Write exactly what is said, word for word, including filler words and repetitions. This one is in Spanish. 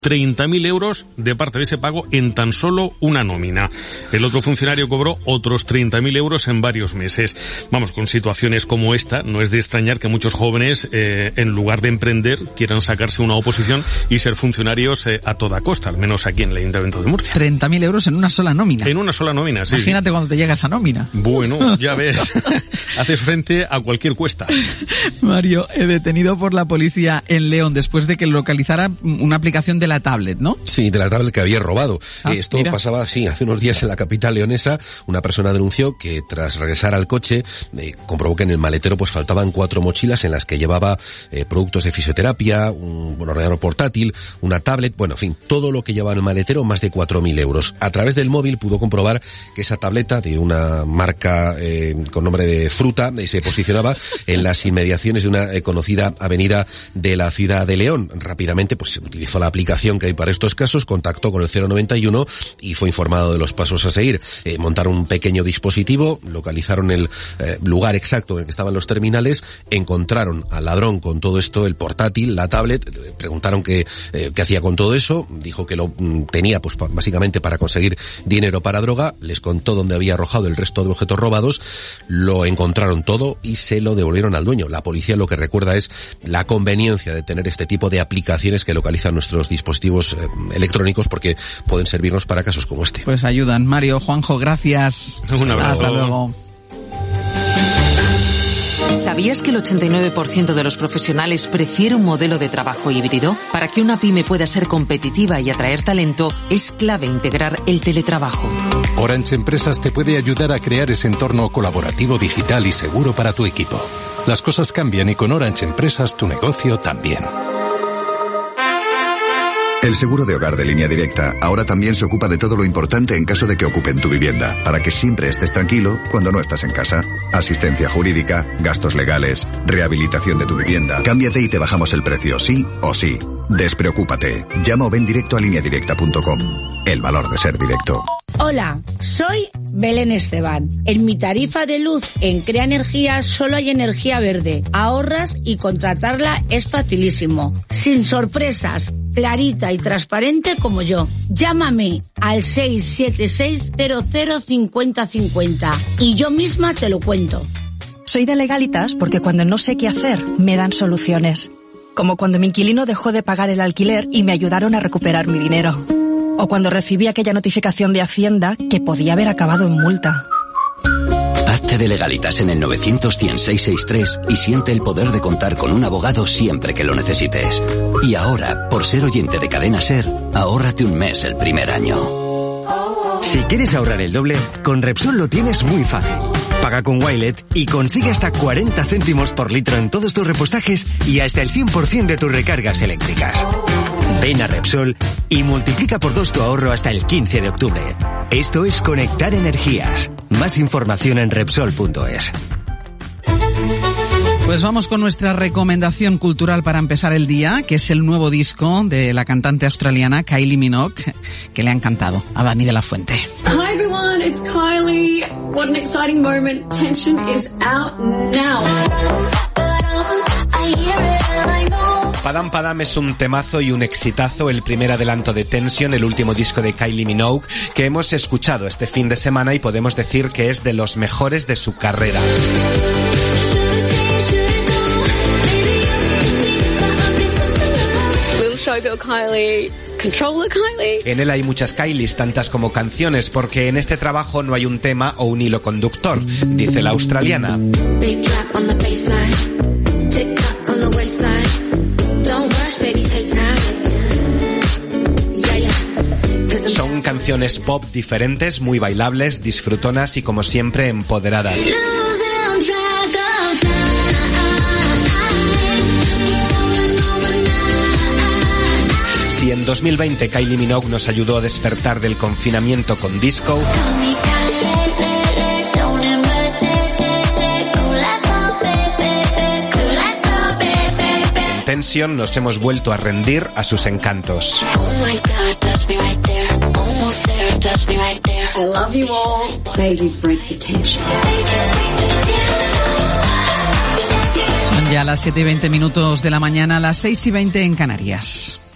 treinta mil euros de parte de ese pago en tan solo una nómina. El otro funcionario cobró otros treinta mil euros en varios meses. Vamos, con situaciones como esta, no es de extrañar que muchos jóvenes, eh, en lugar de emprender, quieran sacarse una oposición y ser funcionarios eh, a toda costa, al menos aquí en el Ayuntamiento de Murcia. treinta mil euros en una sola nómina. En una sola nómina, sí. Imagínate cuando te llega esa nómina. Bueno, ya ves, haces frente a cualquier cuesta. Mario, he detenido por la policía en León después de que localizara una aplicación de la tablet, ¿no? Sí, de la tablet que había robado. Ah, Esto mira. pasaba, sí, hace unos días en la capital leonesa. Una persona denunció que tras regresar al coche eh, comprobó que en el maletero pues faltaban cuatro mochilas en las que llevaba eh, productos de fisioterapia, un, un ordenador portátil, una tablet, bueno, en fin, todo lo que llevaba en el maletero, más de cuatro mil euros. A través del móvil pudo comprobar que esa tableta de una marca eh, con nombre de Fruta eh, se posicionaba en las inmediaciones de una eh, conocida avenida de la ciudad de León. Rápidamente pues se utilizó la aplicación que hay para estos casos, contactó con el cero noventa y uno y fue informado de los pasos a seguir. Eh, montaron un pequeño dispositivo, localizaron el eh, lugar exacto en el que estaban los terminales, encontraron al ladrón con todo esto, el portátil, la tablet, eh, preguntaron qué, eh, qué hacía con todo eso, dijo que lo mm, tenía pues pa- básicamente para conseguir dinero para droga, les contó dónde había arrojado el resto de objetos robados, lo encontraron todo y se lo devolvieron al dueño. La policía lo que recuerda es la conveniencia de tener este tipo de aplicaciones que localizan nuestros dispositivos eh, electrónicos porque pueden servirnos para casos como este. Pues ayudan. Mario, Juanjo, gracias. Un abrazo. Hasta luego. ¿Sabías que el ochenta y nueve por ciento de los profesionales prefiere un modelo de trabajo híbrido? Para que una pyme pueda ser competitiva y atraer talento, es clave integrar el teletrabajo. Orange Empresas te puede ayudar a crear ese entorno colaborativo, digital y seguro para tu equipo. Las cosas cambian y con Orange Empresas tu negocio también. El seguro de hogar de Línea Directa ahora también se ocupa de todo lo importante en caso de que ocupen tu vivienda, para que siempre estés tranquilo cuando no estás en casa. Asistencia jurídica, gastos legales, rehabilitación de tu vivienda. Cámbiate y te bajamos el precio, sí o sí. Despreocúpate. Llama o ven directo a línea directa punto com. El valor de ser directo. Hola, soy Belén Esteban. En mi tarifa de luz en Crea Energía solo hay energía verde. Ahorras y contratarla es facilísimo. Sin sorpresas, clarita y transparente como yo. Llámame al seis siete seis cero cero cinco cero cinco cero y yo misma te lo cuento. Soy de Legalitas porque cuando no sé qué hacer, me dan soluciones. Como cuando mi inquilino dejó de pagar el alquiler y me ayudaron a recuperar mi dinero. O cuando recibí aquella notificación de Hacienda que podía haber acabado en multa. Hazte de Legalitas en el novecientos cien seiscientos sesenta y tres y siente el poder de contar con un abogado siempre que lo necesites. Y ahora, por ser oyente de Cadena SER, ahórrate un mes el primer año. Si quieres ahorrar el doble, con Repsol lo tienes muy fácil. Paga con Wilet y consigue hasta cuarenta céntimos por litro en todos tus repostajes y hasta el cien por ciento de tus recargas eléctricas. Ven a Repsol y multiplica por dos tu ahorro hasta el quince de octubre. Esto es conectar energías. Más información en Repsol punto es. Pues vamos con nuestra recomendación cultural para empezar el día, que es el nuevo disco de la cantante australiana Kylie Minogue, que le ha encantado a Dani de la Fuente. Hi everyone, it's Kylie. What an exciting moment. Tension is out now. Padam Padam es un temazo y un exitazo, el primer adelanto de Tension, el último disco de Kylie Minogue, que hemos escuchado este fin de semana y podemos decir que es de los mejores de su carrera. Showgirl Kylie, Controller Kylie. En él hay muchas Kylies, tantas como canciones, porque en este trabajo no hay un tema o un hilo conductor, dice la australiana. Son canciones pop diferentes, muy bailables, disfrutonas y como siempre empoderadas. Si en dos mil veinte Kylie Minogue nos ayudó a despertar del confinamiento con disco, en Tension nos hemos vuelto a rendir a sus encantos. I love you all. Baby, break the tension. Son ya las siete y veinte minutos de la mañana, las seis y veinte en Canarias.